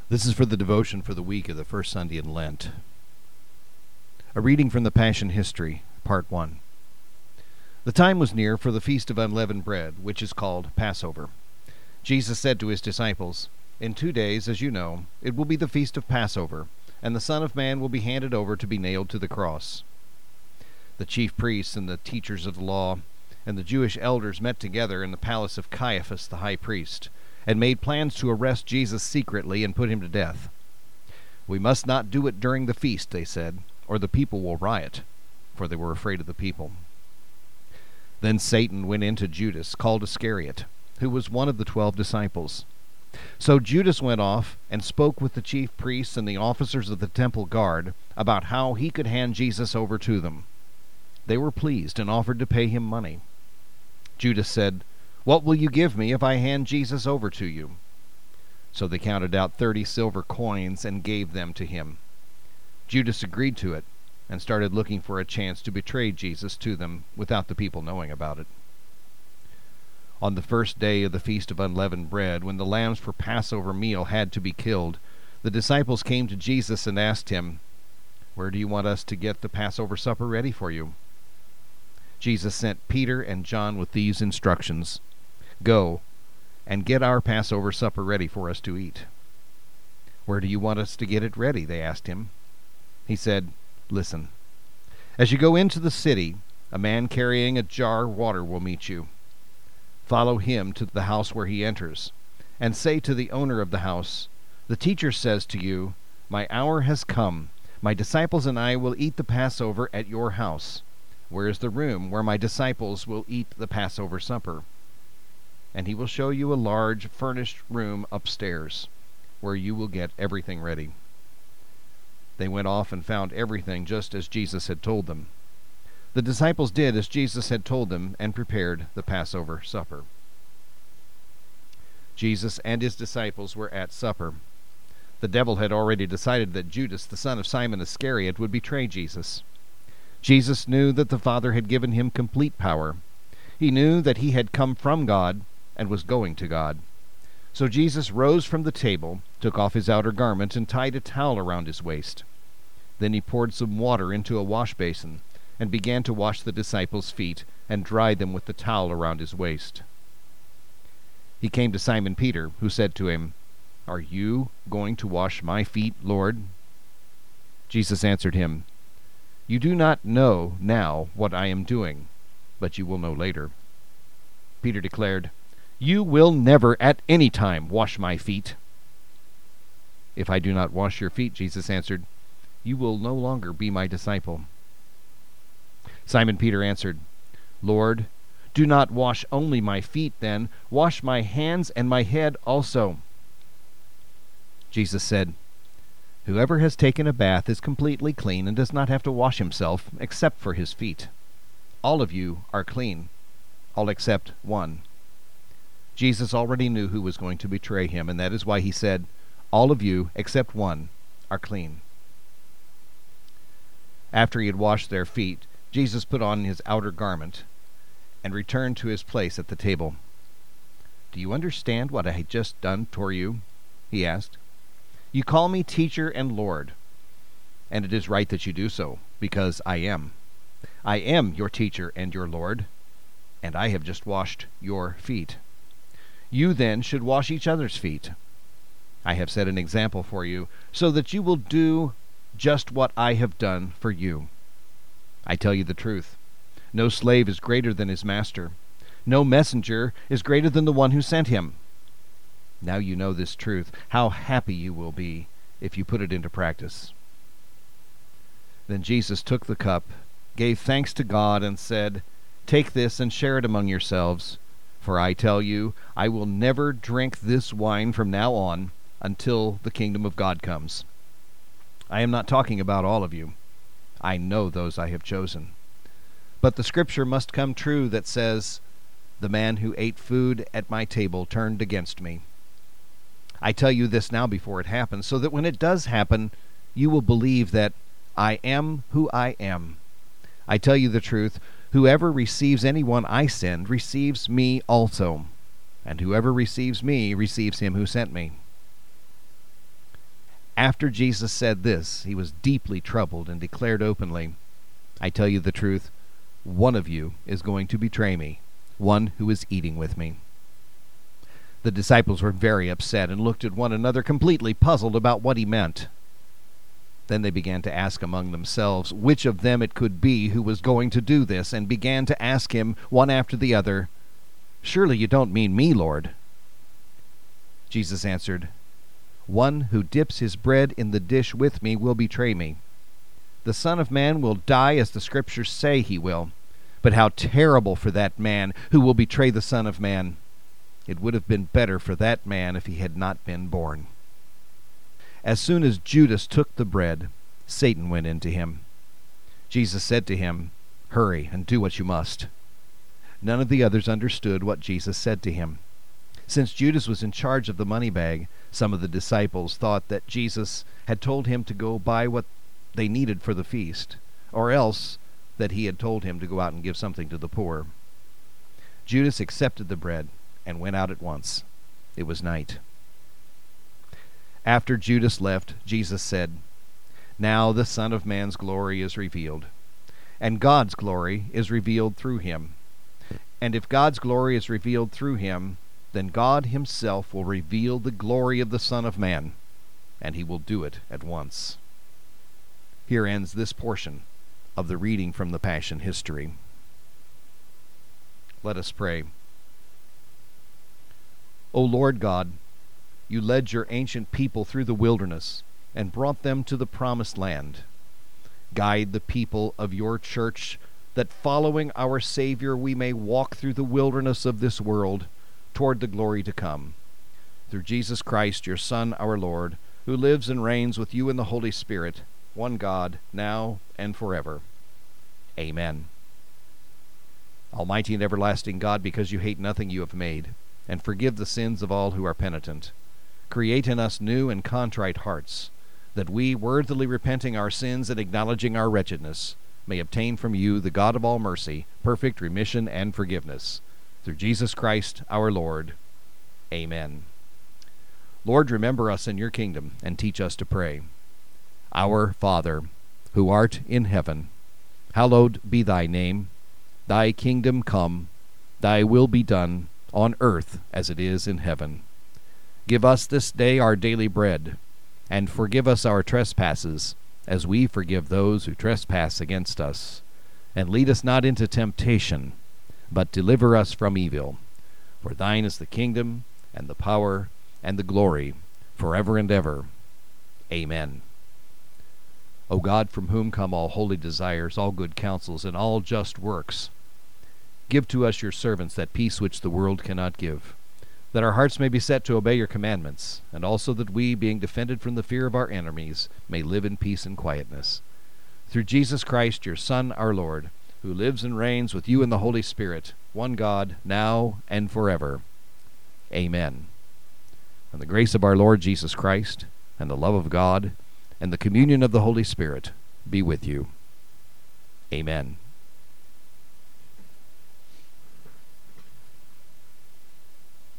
This is for the devotion for the week of the first Sunday in Lent. A reading from the Passion History, Part 1. The time was near for the Feast of Unleavened Bread, which is called Passover. Jesus said to his disciples, "In 2 days, as you know, it will be the Feast of Passover, and the Son of Man will be handed over to be nailed to the cross." The chief priests and the teachers of the law and the Jewish elders met together in the palace of Caiaphas the high priest, and made plans to arrest Jesus secretly and put him to death. "We must not do it during the feast," they said, "or the people will riot," for they were afraid of the people. Then Satan went into Judas, called Iscariot, who was one of the 12 disciples. So Judas went off and spoke with the chief priests and the officers of the temple guard about how he could hand Jesus over to them. They were pleased and offered to pay him money. Judas said, "What will you give me if I hand Jesus over to you?" So they counted out 30 silver coins and gave them to him. Judas agreed to it and started looking for a chance to betray Jesus to them without the people knowing about it. On the first day of the Feast of Unleavened Bread, when the lambs for Passover meal had to be killed, the disciples came to Jesus and asked him, "Where do you want us to get the Passover supper ready for you?" Jesus sent Peter and John with these instructions: "Go and get our Passover supper ready for us to eat." "Where do you want us to get it ready?" they asked him. He said, "Listen. As you go into the city, a man carrying a jar of water will meet you. Follow him to the house where he enters, and say to the owner of the house, 'The teacher says to you, my hour has come. My disciples and I will eat the Passover at your house. Where is the room where my disciples will eat the Passover supper?' And he will show you a large furnished room upstairs, where you will get everything ready." They went off and found everything just as Jesus had told them. The disciples did as Jesus had told them and prepared the Passover supper. Jesus and his disciples were at supper. The devil had already decided that Judas, the son of Simon Iscariot, would betray Jesus. Jesus knew that the Father had given him complete power. He knew that he had come from God and was going to God. So Jesus rose from the table, took off his outer garment, and tied a towel around his waist. Then he poured some water into a wash basin and began to wash the disciples' feet and dry them with the towel around his waist. He came to Simon Peter, who said to him, "Are you going to wash my feet, Lord?" Jesus answered him, "You do not know now what I am doing, but you will know later." Peter declared, "You will never at any time wash my feet." "If I do not wash your feet," Jesus answered, "you will no longer be my disciple." Simon Peter answered, "Lord, do not wash only my feet then, wash my hands and my head also." Jesus said, "Whoever has taken a bath is completely clean and does not have to wash himself except for his feet. All of you are clean, all except one." Jesus already knew who was going to betray him, and that is why he said, "All of you except one are clean." After he had washed their feet, Jesus put on his outer garment and returned to his place at the table. "Do you understand what I had just done for you?" he asked. "You call me teacher and Lord, and it is right that you do so, because I am. I am your teacher and your Lord, and I have just washed your feet. You then should wash each other's feet. I have set an example for you, so that you will do just what I have done for you. I tell you the truth. No slave is greater than his master. No messenger is greater than the one who sent him. Now you know this truth. How happy you will be if you put it into practice." Then Jesus took the cup, gave thanks to God, and said, "Take this and share it among yourselves. For I tell you, I will never drink this wine from now on until the kingdom of God comes." I am not talking about all of you. I know those I have chosen. But the scripture must come true that says, "The man who ate food at my table turned against me." I tell you this now before it happens, so that when it does happen, you will believe that I am who I am. I tell you the truth, whoever receives anyone I send receives me also, and whoever receives me receives him who sent me. After Jesus said this, he was deeply troubled and declared openly, "I tell you the truth, one of you is going to betray me, one who is eating with me." The disciples were very upset and looked at one another, completely puzzled about what he meant. Then they began to ask among themselves which of them it could be who was going to do this, and began to ask him one after the other, "Surely you don't mean me, Lord?" Jesus answered, "One who dips his bread in the dish with me will betray me. The Son of Man will die as the Scriptures say he will. But how terrible for that man who will betray the Son of Man! It would have been better for that man if he had not been born." As soon as Judas took the bread, Satan went into him. Jesus said to him, "Hurry and do what you must." None of the others understood what Jesus said to him. Since Judas was in charge of the money bag, some of the disciples thought that Jesus had told him to go buy what they needed for the feast, or else that he had told him to go out and give something to the poor. Judas accepted the bread and went out at once. It was night. After Judas left, Jesus said, "Now the Son of Man's glory is revealed, and God's glory is revealed through him. And if God's glory is revealed through him, then God himself will reveal the glory of the Son of Man, and he will do it at once." Here ends this portion of the reading from the Passion history. Let us pray. O Lord God, you led your ancient people through the wilderness and brought them to the promised land. Guide the people of your church, that following our Savior we may walk through the wilderness of this world toward the glory to come. Through Jesus Christ, your Son, our Lord, who lives and reigns with you in the Holy Spirit, one God, now and forever. Amen. Almighty and everlasting God, because you hate nothing you have made, and forgive the sins of all who are penitent, create in us new and contrite hearts, that we, worthily repenting our sins and acknowledging our wretchedness, may obtain from you, the God of all mercy, perfect remission and forgiveness. Through Jesus Christ our Lord. Amen. Lord, remember us in your kingdom, and teach us to pray. Our Father, who art in heaven, hallowed be thy name. Thy kingdom come, thy will be done, on earth as it is in heaven. Give us this day our daily bread, and forgive us our trespasses, as we forgive those who trespass against us. And lead us not into temptation, but deliver us from evil. For thine is the kingdom, and the power, and the glory, forever and ever. Amen. O God, from whom come all holy desires, all good counsels, and all just works, give to us your servants that peace which the world cannot give, that our hearts may be set to obey your commandments, and also that we, being defended from the fear of our enemies, may live in peace and quietness. Through Jesus Christ, your Son, our Lord, who lives and reigns with you in the Holy Spirit, one God, now and forever. Amen. And the grace of our Lord Jesus Christ, and the love of God, and the communion of the Holy Spirit be with you. Amen.